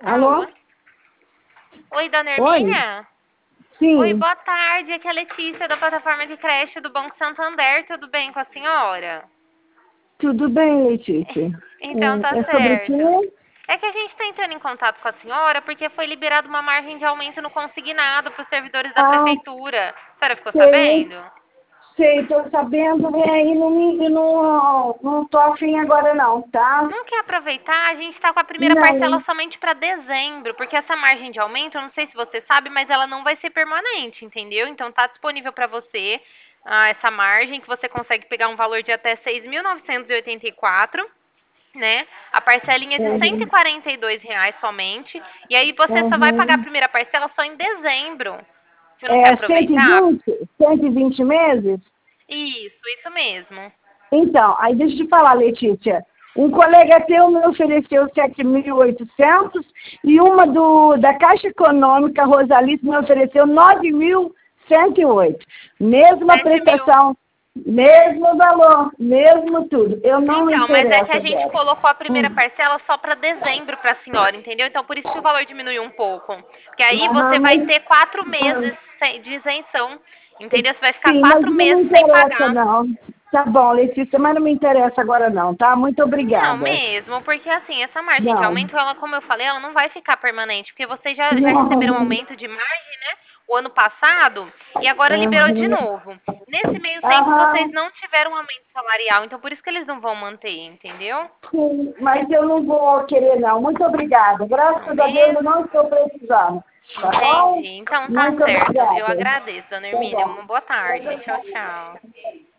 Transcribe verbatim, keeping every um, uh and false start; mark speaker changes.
Speaker 1: Alô?
Speaker 2: Alô? Oi, dona
Speaker 1: Oi?
Speaker 2: Hermínia? Oi,
Speaker 1: Sim,
Speaker 2: boa tarde. Aqui é a Letícia da plataforma de creche do Banco Santander. Tudo bem com a senhora?
Speaker 1: tudo bem, Letícia.
Speaker 2: Então tá
Speaker 1: É, é sobre
Speaker 2: certo.
Speaker 1: quê?
Speaker 2: É que a gente está entrando em contato com a senhora porque foi liberada uma margem de aumento no consignado para os servidores da
Speaker 1: Ah,
Speaker 2: prefeitura. A senhora ficou
Speaker 1: sei,
Speaker 2: sabendo?
Speaker 1: sei, tô sabendo, vem aí, não, me, não, não tô afim agora não, tá?
Speaker 2: Não quer aproveitar? A gente está com a primeira parcela
Speaker 1: Não,
Speaker 2: somente para dezembro, porque essa margem de aumento, eu não sei se você sabe, mas ela não vai ser permanente, entendeu? Então tá disponível para você ah, essa margem que você consegue pegar um valor de até seis mil novecentos e oitenta e quatro, né? A parcelinha de cento e
Speaker 1: uhum,
Speaker 2: quarenta e dois reais somente, e aí você só vai pagar a
Speaker 1: uhum.
Speaker 2: primeira parcela só em dezembro. Você não quer
Speaker 1: É
Speaker 2: aproveitar?
Speaker 1: cento e vinte, cento e vinte meses?
Speaker 2: Isso, isso mesmo.
Speaker 1: Então, aí deixa eu te falar, Letícia. Um colega teu me ofereceu sete mil e oitocentos e uma do, da Caixa Econômica, Rosalice, me ofereceu nove mil cento e oito. Mesma
Speaker 2: Sete mil.
Speaker 1: prestação, mesmo valor, mesmo tudo. Eu não me
Speaker 2: Então, mas é que a
Speaker 1: interesso
Speaker 2: gente
Speaker 1: dela.
Speaker 2: colocou a primeira
Speaker 1: Hum.
Speaker 2: parcela só para dezembro para a senhora, entendeu? Então, por isso que o valor diminuiu um pouco. Porque aí você
Speaker 1: Aham,
Speaker 2: vai
Speaker 1: mas,
Speaker 2: ter quatro
Speaker 1: ah,
Speaker 2: meses sem- de isenção, entendeu? Você vai ficar
Speaker 1: sim, mas
Speaker 2: quatro
Speaker 1: não me
Speaker 2: meses sem
Speaker 1: interessa,
Speaker 2: pagar.
Speaker 1: não. Tá bom, Letícia, mas não me interessa agora, não, tá? Muito
Speaker 2: Não,
Speaker 1: obrigada.
Speaker 2: mesmo, porque assim, essa margem de
Speaker 1: Não,
Speaker 2: aumento, ela, como eu falei, ela não vai ficar permanente, porque vocês já, já receberam um
Speaker 1: não.
Speaker 2: aumento de margem, né? O ano passado, e agora liberou de
Speaker 1: Aham.
Speaker 2: novo. Nesse meio tempo, vocês
Speaker 1: Aham.
Speaker 2: não tiveram um aumento salarial, então por isso que eles não vão manter, entendeu?
Speaker 1: Sim, mas eu não vou querer não. Muito obrigada.
Speaker 2: Não
Speaker 1: Graças a Deus eu
Speaker 2: mesmo?
Speaker 1: não estou precisando. Tá bom?
Speaker 2: Entendi. Então tá
Speaker 1: Muito
Speaker 2: certo. Eu
Speaker 1: obrigada.
Speaker 2: agradeço, dona
Speaker 1: Tá
Speaker 2: Hermínia.
Speaker 1: bom.
Speaker 2: Uma boa tarde. Tchau, tchau.